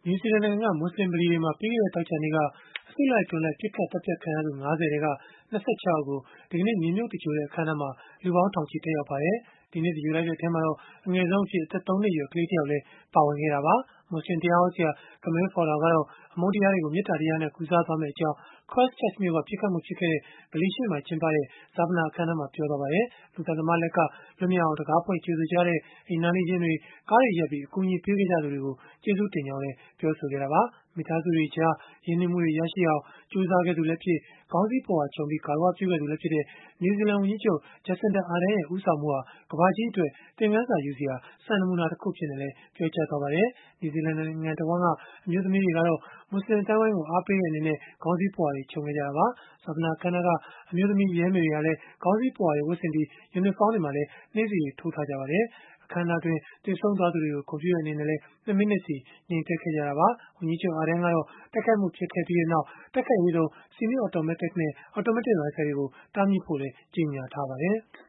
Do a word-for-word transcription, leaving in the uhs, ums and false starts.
နယူးဇီလန်နိုင်ငံက မွတ်ဆလင်ဗလီတွေမှာ ပြီးခဲ့တဲ့ သောကြာနေ့က အစုလိုက်အပြုံလိုက် ပစ်ခတ်သတ်ဖြတ်ခံရသူ ၅၀ ထဲက ၂၆ ယောက်ကို ဒီကနေ့ မြေမြှုပ်သင်္ဂြိုဟ်တဲ့ အခမ်းအနားမှာ လူပေါင်းထောင်ချီ တက်ရောက်ခဲ့ပါတယ်။ ဒီနေ့ သင်္ဂြိုဟ်လိုက်တဲ့ အထဲမှာတော့ အငယ်ဆုံးအဖြစ် အသက် ၃ နှစ်အရွယ် ကလေးတယောက်လည်း ပါဝင်ခဲ့တာပါ။ မွတ်ဆလင်တရားဟောဆရာ Camille Fowler ကတော့ အမုန်းတရားတွေကို မေတ္တာတရားနဲ့ ကုစားသွားမယ့်အကြောင်း Christchurch မြို့က ပစ်ခတ်မှုဖြစ်ခဲ့တဲ့ ဗလီရှေ့မှာ ကျင်းပတဲ့ ဈာပနအခမ်းအနားမှာ ပြောသွားပါတယ်။ လူသတ်သမားလက်က လွတ်မြောက်အောင် တံခါးဖွင့် ကြိုဆိုကြတဲ့ နားနေချင်းတွေ၊ ကားတွေရပ်ပြီး အကူအညီပေးခဲ့ကြသူတွေကို ကျေးဇူးတင်ကြောင်းလည်း ပြောဆိုခဲ့တာပါ။ မိသားစုတွေကြား ရင်းနှီးမှုတွေ ရရှိအောင် ကြိုးစားခဲ့သူလည်းဖြစ်၊ ခေါင်းစည်းပုဝါခြုံပြီး ဂါရဝပြုခဲ့သူလည်းဖြစ်တဲ့ နယူးဇီလန်ဝန်ကြီးချုပ် Jacinda Ardern ရဲ့ ဦးဆောင်မှုဟာ ကမ္ဘာကြီးအတွက် သင်ခန်းစာယူစရာ စံနမူနာတခု အဖြစ်နဲ့လည်း ပြောကြားခဲ့ပါတယ်။ နယူးဇီလန်နိုင်ငံတဝန်းက အမျိုးသမီးတွေကတော့ မွတ်ဆလင်အသိုင်းအဝိုင်းကို အားပေးတဲ့အနေနဲ့ ခေါင်းစည်းပုဝါတွေ ခြုံခဲ့ကြတာပါ။ ဈာပနအခမ်းအနားက အမျိုးသမီးရဲမေတွေကလည်း ခေါင်းစည်းပုဝါတွေ ဝတ်ဆင်ပြီး ယူနီဖောင်းတွေမှာလည်း နှင်းဆီတွေ ထိုးထားကြပါတယ်။ အခမ်းအနားအတွင်း သေဆုံးသွားသူတွေကို ဂုဏ်ပြုတဲ့ အနေနဲ့လည်း ၂ မိနစ်စီ ငြိမ်သက်ခဲ့ကြတာပါ။ ဝန်ကြီးချုပ် Ardern ကတော့ တိုက်ခိုက်မှု ဖြစ်ခဲ့ပြီးနောက် တိုက်ခိုက်ရေးသုံး ဆီမီးအော်တိုမက်တစ်နဲ့ အော်တိုမက်တစ် ရိုင်ဖယ်တွေကို တားမြစ်ဖို့လည်း ကြေညာထားပါတယ်။